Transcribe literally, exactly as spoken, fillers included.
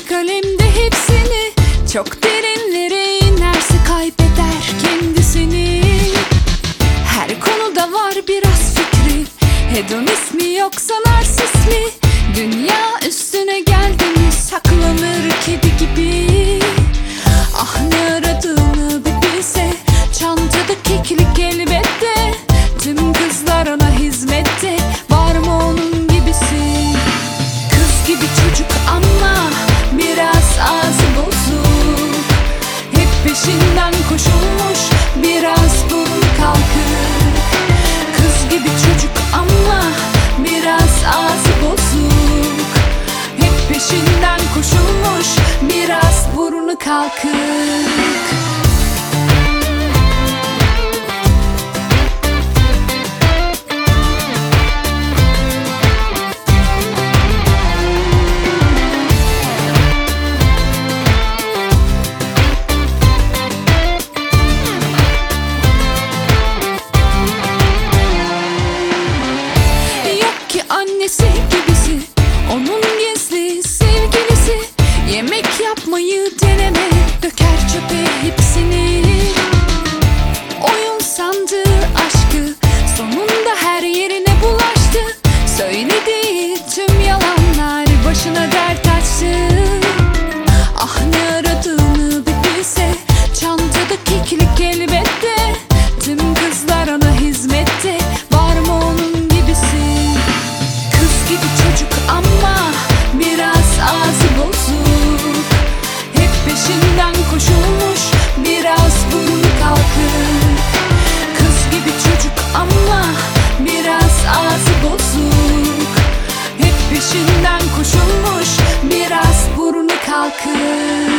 kalemde hepsini, çok derinlere inerse kaybeder kendisini. Her konuda var biraz fikri, hedonist mi yoksa narsist mi? Dünya üstüne geldi mi saklanır kedi gibi. Ah ne aradığını bir bilse, çantada keklik elbette. Tüm kızlar ona hizmette, var mı onun gibisi? Kız gibi çocuk ama biraz ağzı bozuk, hep peşinden koşulmuş, biraz burnu kalkık. Kız gibi çocuk ama biraz ağzı bozuk, hep peşinden koşulmuş, biraz burnu kalkık. Annesi gibisi, onun gizli sevgilisi. Yemek yapmayı deneme, döker çöpe hepsini. Oyun sandığı aşkı sonunda her yerine bulaştı. Söylediği tüm yalanlar başına dert açtı. Ah ne aradığını bir bilse, çantada keklik elbette. Tüm kızlar ona hizmette, var mı onun gibisi? Kız gibi çocuk ama biraz ağzı bozuk, hep peşinden koşulmuş, biraz burnu kalkık. Kız gibi çocuk ama biraz ağzı bozuk, hep peşinden koşulmuş, biraz burnu kalkık.